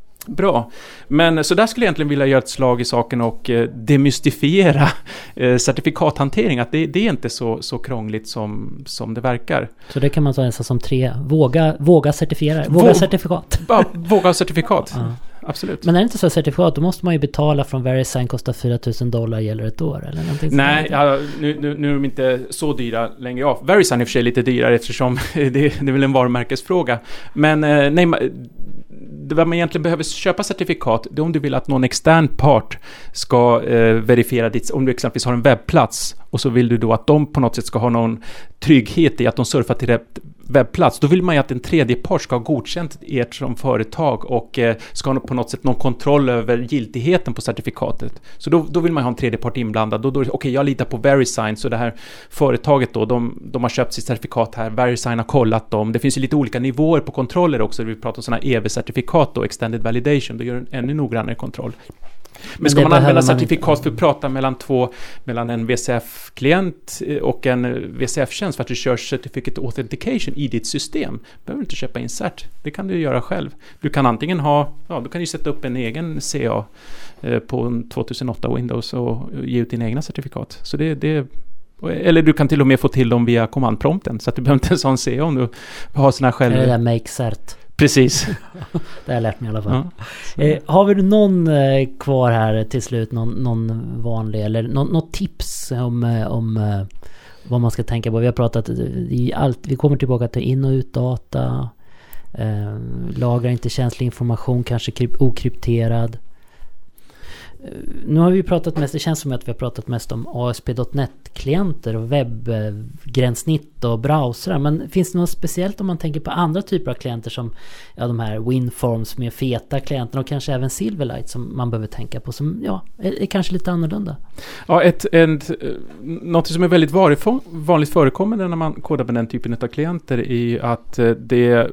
bra. Men så där skulle jag egentligen vilja göra ett slag i saken och eh, demystifiera eh, certifikathantering. Att det, det är inte så, så krångligt som, som det verkar. Så det kan man ta nästan som tre. Våga, våga certifiera. Våga Vå- certifikat. Ja, våga certifikat. Ja. Absolut. Men är det inte så certifikat, då måste man ju betala från VeriSign, kostar fyra tusen dollar, gäller ett år eller någonting. Nej, ja, nu, nu, nu är de inte så dyra längre. Ja, VeriSign är i och för sig lite dyrare eftersom det, det är väl en varumärkesfråga. Men eh, nej, det vad man egentligen behöver köpa certifikat, det är om du vill att någon extern part ska eh, verifiera ditt, om du exempelvis har en webbplats och så vill du då att de på något sätt ska ha någon trygghet i att de surfar till rätt webbplats, då vill man ju att en tredje part ska ha godkänt ert som företag och eh, ska ha på något sätt någon kontroll över giltigheten på certifikatet. Så då, då vill man ha en tredje part inblandad. Då, då, okej, okay, jag litar på VeriSign, så det här företaget då, de, de har köpt sitt certifikat här, VeriSign har kollat dem. Det finns ju lite olika nivåer på kontroller också. Vi pratar om sådana E V-certifikat då, Extended Validation, då gör en ännu noggrannare kontroll. Men ska man använda certifikat man för att prata mellan två, mellan en V C F-klient och en V C F-tjänst för att du kör Certificate Authentication i ditt system, behöver du inte köpa in cert. Det kan du göra själv. Du kan antingen ha, ja, du kan ju sätta upp en egen C A på tjugohundraåtta Windows och ge ut dina egna certifikat. Så det, det eller du kan till och med få till dem via kommandprompten, så att du behöver inte en sån C A om du har såna själv. Det där make cert. Precis. Det har jag lärt mig i alla fall. Ja. Eh, har vi någon eh, kvar här till slut, någon, någon vanlig eller någon, något tips om, om eh, vad man ska tänka på? Vi har pratat i allt, vi kommer tillbaka till in- och utdata, eh, lagra inte känslig information, kanske kryp- okrypterad. Nu har vi pratat mest, det känns som att vi har pratat mest om A S P punkt net-klienter och webbgränssnitt och browsrar, men finns det något speciellt om man tänker på andra typer av klienter som ja, de här WinForms med feta klienterna och kanske även Silverlight som man behöver tänka på som ja, är, är kanske lite annorlunda? Ja, ett, ett, något som är väldigt vanligt förekommande när man kodar med den typen av klienter är att det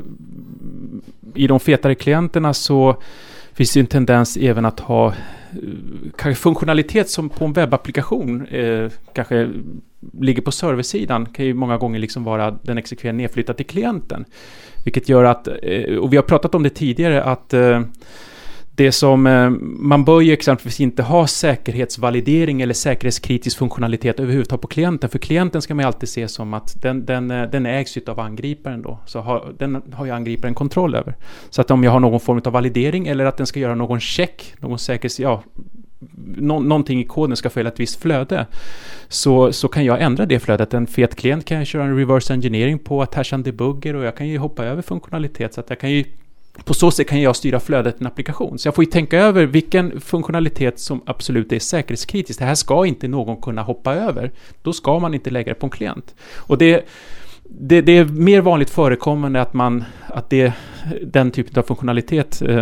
i de fetare klienterna så finns det en tendens även att ha kanske funktionalitet som på en webbapplikation eh, kanske ligger på serversidan kan ju många gånger liksom vara den exekverad nedflyttad till klienten. Vilket gör att, eh, och vi har pratat om det tidigare, att eh, det som eh, man bör ju exempelvis inte ha säkerhetsvalidering eller säkerhetskritisk funktionalitet överhuvudtaget på klienten. För klienten ska man alltid se som att den, den, den ägs av angriparen då. Så har, den har ju angriparen kontroll över. Så att om jag har någon form av validering eller att den ska göra någon check, någon säkerhets, ja, nå, någonting i koden ska följa ett visst flöde, så, så kan jag ändra det flödet. En fet klient kan jag köra en reverse engineering på att hasha en debugger och jag kan ju hoppa över funktionalitet så att jag kan ju på så sätt kan jag styra flödet i en applikation. Så jag får ju tänka över vilken funktionalitet som absolut är säkerhetskritisk. Det här ska inte någon kunna hoppa över. Då ska man inte lägga det på en klient. Och det, det, det är mer vanligt förekommande att man att det, den typen av funktionalitet eh,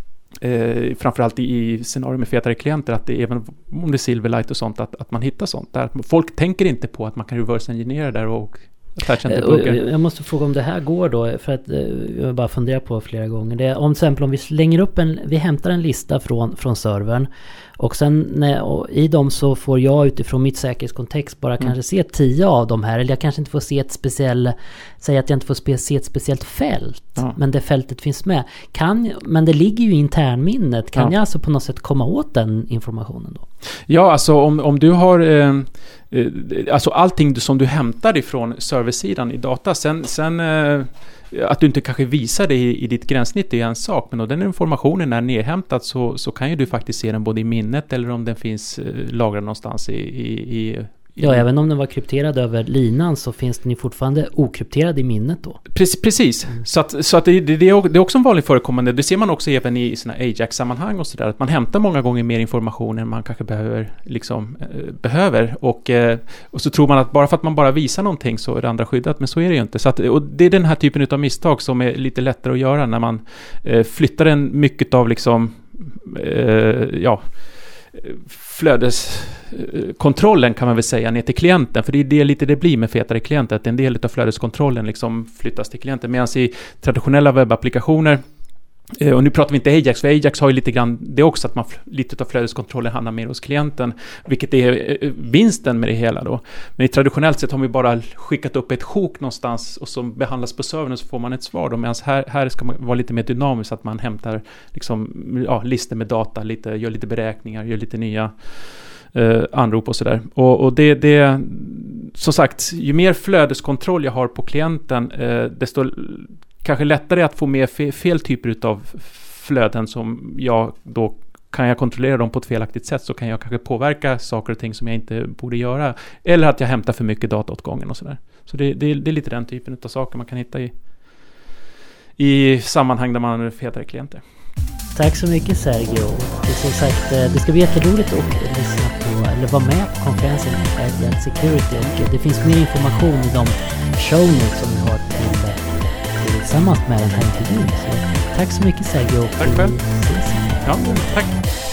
eh, framförallt i, i scenarier med fetare klienter, att det även om det är Silverlight och sånt, att, att man hittar sånt där. Folk tänker inte på att man kan reverse engineera där och jag måste fråga om det här går då, för att jag bara funderar på flera gånger. Det är, om till exempel om vi slänger upp en, vi hämtar en lista från, från servern och sen när, och i dem så får jag utifrån mitt säkerhetskontext bara mm. kanske se tio av de här, eller jag kanske inte får se ett speciellt, säga att jag inte får spe, se ett speciellt fält, ja. Men det fältet finns med. Kan, men det ligger ju i internminnet. Kan ja. jag alltså på något sätt komma åt den informationen då? Ja, alltså om, om du har eh, alltså allting som du hämtar ifrån serversidan i data, sen, sen eh, att du inte kanske visar det i, i ditt gränssnitt är en sak, men om den informationen är nedhämtad så, så kan ju du faktiskt se den både i minnet eller om den finns eh, lagrad någonstans i, i, i Ja, även om den var krypterad över linan så finns den ju fortfarande okrypterad i minnet då. Precis, precis. Mm. Så att, så att det, det, det är också en vanlig förekommande. Det ser man också även i såna Ajax-sammanhang och sådär. Att man hämtar många gånger mer information än man kanske behöver. Liksom, eh, behöver. Och, eh, och så tror man att bara för att man bara visar någonting så är det andra skyddat. Men så är det ju inte. Så att, och det är den här typen av misstag som är lite lättare att göra när man eh, flyttar en mycket av liksom, eh, ja... flödeskontrollen kan man väl säga ner till klienten, för det är det lite det blir med fetare klienter, att en del av flödeskontrollen liksom flyttas till klienten, medan i traditionella webbapplikationer, och nu pratar vi inte Ajax, för Ajax har ju lite grann det också, att man lite av flödeskontrollen hamnar mer hos klienten, vilket är vinsten med det hela då. Men i traditionellt sett har vi bara skickat upp ett sjok någonstans och som behandlas på servern och så får man ett svar då, medan här, här ska man vara lite mer dynamiskt, att man hämtar liksom, ja, listor med data, lite, gör lite beräkningar, gör lite nya eh, anrop och sådär. Och, och det, det, som sagt, ju mer flödeskontroll jag har på klienten, eh, desto kanske lättare att få med fel, fel typer av flöden som jag då kan jag kontrollera dem på ett felaktigt sätt, så kan jag kanske påverka saker och ting som jag inte borde göra, eller att jag hämtar för mycket dataåtgången och sådär. Så det, det, det är lite den typen av saker man kan hitta i, i sammanhang där man har fetare klienter. Tack så mycket Sergio. Det, som sagt, det ska bli jätteroligt att lyssna på, eller vara med på konferensen Agile Security, och det finns mer information i de show notes som vi har till tillsammans med den här intervjun. Så tack så mycket Sergio. Tack själv. Ja, tack.